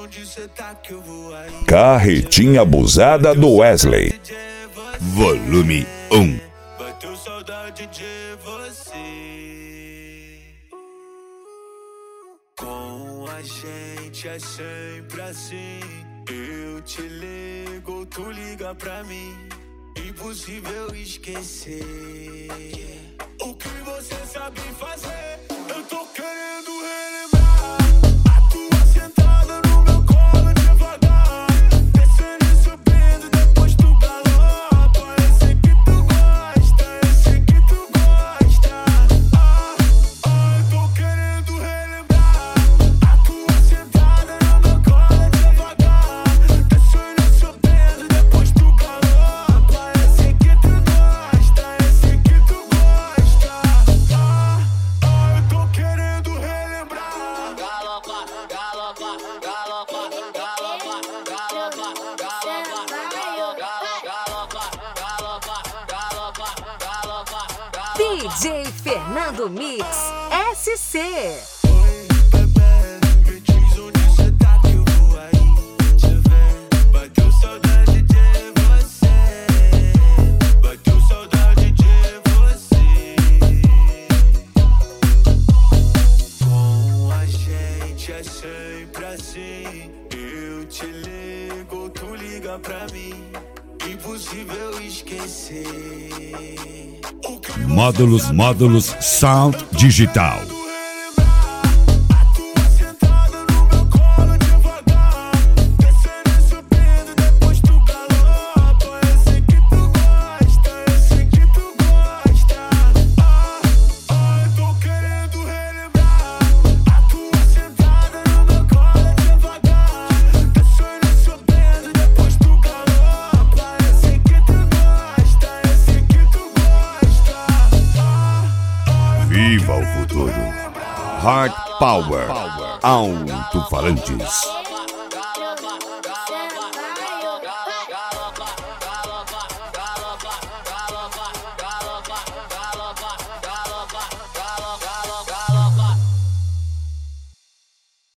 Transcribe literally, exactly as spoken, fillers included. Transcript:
Carretinha abusada do Wesley. Volume um. Bateu saudade de você. Com a gente é sempre assim. Eu te ligo, tu liga pra mim. Impossível esquecer. O que você sabe fazer? Eu tô querendo relembrar. A tua sentada no meu colo devagar, descendo e subindo, depois tu galopa. Eu sei que tu gosta, eu sei que tu gosta. Ah, ah, eu tô querendo relembrar. A tua sentada no meu colo devagar, descendo e subindo, depois tu galopa. Eu sei que tu gosta, eu sei que tu gosta. Ah, ah, eu tô querendo relembrar. Galopa, galopa, galopa, galopa, galopa, galopa, galopa, galopa, galopa, galopa, galopa. D J Fernando Mix S C. Oi, bebê, me diz onde cê tá que eu vou aí te ver. Bateu saudade de você. Bateu saudade de você. Com a gente é sempre assim. Eu te ligo, tu liga pra mim. Impossível esquecer. O que você Módulos, sabe módulos, fazer? sound digital. A tua sentada no meu colo devagar, descendo e subindo, depois tu galopa. Eu sei que tu gosta, eu sei que tu gosta. Ah, ah, eu tô querendo relembrar. A tua sentada no meu colo devagar, descendo e subindo, depois tu galopa. Eu sei que tu gosta, eu sei que tu gosta. Ah, ah, eu tô Viva o querendo futuro. relembrar. Heart Power. Alto-falantes.